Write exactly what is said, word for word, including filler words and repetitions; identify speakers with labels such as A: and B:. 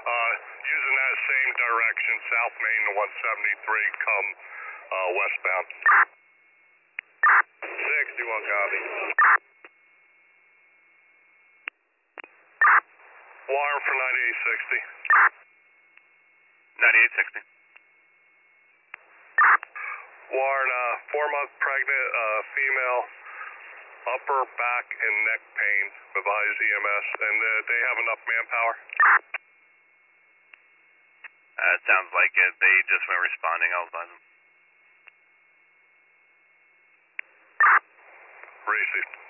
A: Uh, using that same direction, South Main to one seventy-three, come uh, westbound. sixty-one copy. Wire for ninety-eight sixty.
B: ninety-eight sixty.
A: Warren, uh, four-month pregnant uh, female, upper back and neck pain, advise E M S, and uh, they have enough manpower?
B: Uh, it sounds like it. They just went responding. I'll advise them.
A: Received.